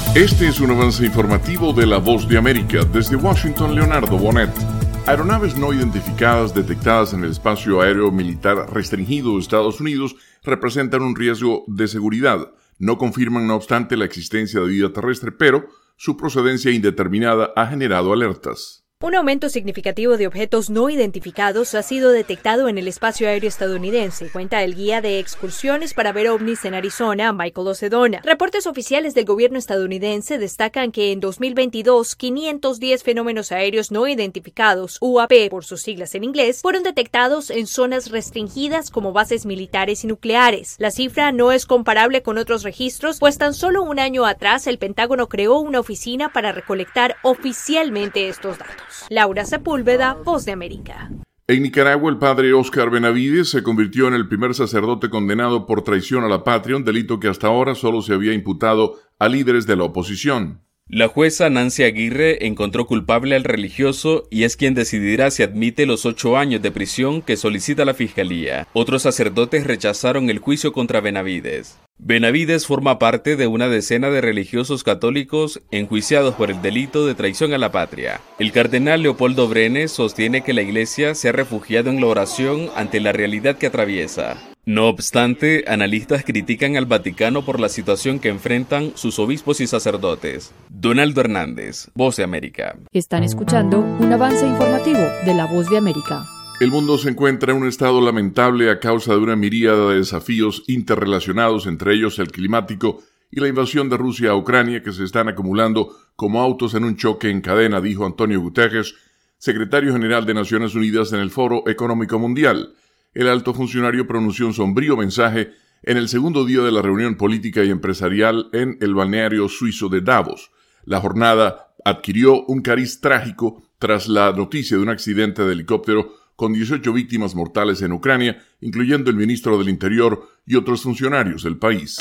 Este es un avance informativo de La Voz de América. Desde Washington, Leonardo Bonet. Aeronaves no identificadas detectadas en el espacio aéreo militar restringido de Estados Unidos representan un riesgo de seguridad. No confirman, no obstante, la existencia de vida terrestre, pero su procedencia indeterminada ha generado alertas. Un aumento significativo de objetos no identificados ha sido detectado en el espacio aéreo estadounidense, cuenta el guía de excursiones para ver ovnis en Arizona, Michael Ocedona. Reportes oficiales del gobierno estadounidense destacan que en 2022, 510 fenómenos aéreos no identificados, UAP por sus siglas en inglés, fueron detectados en zonas restringidas como bases militares y nucleares. La cifra no es comparable con otros registros, pues tan solo un año atrás el Pentágono creó una oficina para recolectar oficialmente estos datos. Laura Sepúlveda, Voz de América. En Nicaragua, el padre Óscar Benavides se convirtió en el primer sacerdote condenado por traición a la patria, un delito que hasta ahora solo se había imputado a líderes de la oposición. La jueza Nancy Aguirre encontró culpable al religioso y es quien decidirá si admite los 8 años de prisión que solicita la fiscalía. Otros sacerdotes rechazaron el juicio contra Benavides. Benavides forma parte de una decena de religiosos católicos enjuiciados por el delito de traición a la patria. El cardenal Leopoldo Brenes sostiene que la Iglesia se ha refugiado en la oración ante la realidad que atraviesa. No obstante, analistas critican al Vaticano por la situación que enfrentan sus obispos y sacerdotes. Donaldo Hernández, Voz de América. Están escuchando un avance informativo de La Voz de América. El mundo se encuentra en un estado lamentable a causa de una miríada de desafíos interrelacionados, entre ellos el climático y la invasión de Rusia a Ucrania, que se están acumulando como autos en un choque en cadena, dijo Antonio Guterres, secretario general de Naciones Unidas en el Foro Económico Mundial. El alto funcionario pronunció un sombrío mensaje en el segundo día de la reunión política y empresarial en el balneario suizo de Davos. La jornada adquirió un cariz trágico tras la noticia de un accidente de helicóptero con 18 víctimas mortales en Ucrania, incluyendo el ministro del Interior y otros funcionarios del país.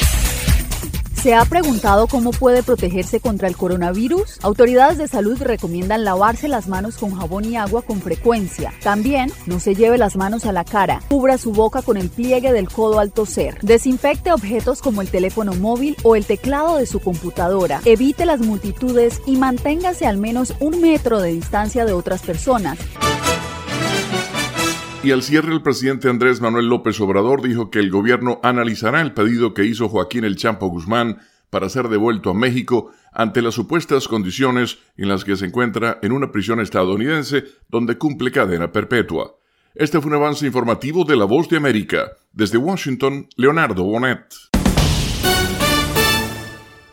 ¿Se ha preguntado cómo puede protegerse contra el coronavirus? Autoridades de salud recomiendan lavarse las manos con jabón y agua con frecuencia. También, no se lleve las manos a la cara. Cubra su boca con el pliegue del codo al toser. Desinfecte objetos como el teléfono móvil o el teclado de su computadora. Evite las multitudes y manténgase al menos 1 metro de distancia de otras personas. Y al cierre, el presidente Andrés Manuel López Obrador dijo que el gobierno analizará el pedido que hizo Joaquín El Chapo Guzmán para ser devuelto a México ante las supuestas condiciones en las que se encuentra en una prisión estadounidense donde cumple cadena perpetua. Este fue un avance informativo de La Voz de América. Desde Washington, Leonardo Bonet.